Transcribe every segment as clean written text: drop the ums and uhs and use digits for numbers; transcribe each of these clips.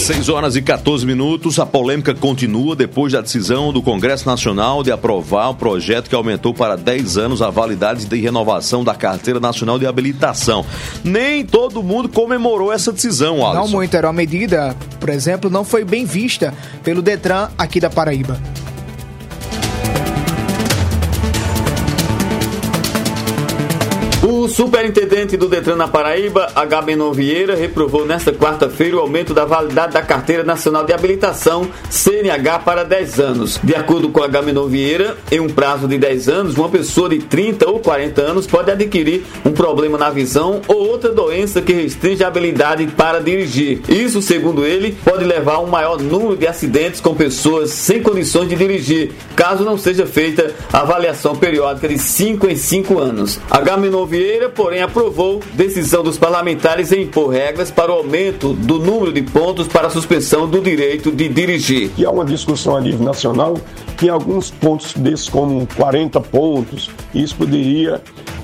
6h14, a polêmica continua depois da decisão do Congresso Nacional de aprovar um projeto que aumentou para 10 anos a validade de renovação da Carteira Nacional de Habilitação. Nem todo mundo comemorou essa decisão, Alisson. Não muito, era uma medida, por exemplo, não foi bem vista pelo Detran aqui da Paraíba. O superintendente do Detran na Paraíba, Agamenon Vieira, reprovou nesta quarta-feira o aumento da validade da Carteira Nacional de Habilitação, CNH, para 10 anos. De acordo com Agamenon Vieira, em um prazo de 10 anos, uma pessoa de 30 ou 40 anos pode adquirir um problema na visão ou outra doença que restringe a habilidade para dirigir. Isso, segundo ele, pode levar a um maior número de acidentes com pessoas sem condições de dirigir, caso não seja feita a avaliação periódica de 5 em 5 anos. Agamenon Vieira, porém, aprovou decisão dos parlamentares em impor regras para o aumento do número de pontos para a suspensão do direito de dirigir. E há uma discussão a nível nacional que alguns pontos desses, como 40 pontos, isso poderia,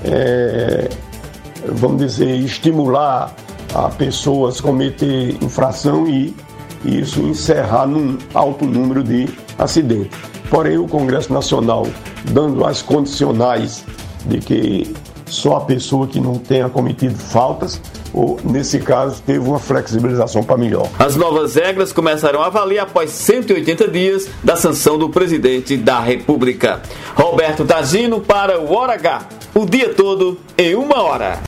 vamos dizer, estimular a pessoas a cometer infração e isso encerrar num alto número de acidentes. Porém, o Congresso Nacional, dando as condicionais de que só a pessoa que não tenha cometido faltas, ou nesse caso teve uma flexibilização para melhor. As novas regras começarão a valer após 180 dias da sanção do presidente da República. Roberto Tagino para o Hora H, o dia todo em 1 hora.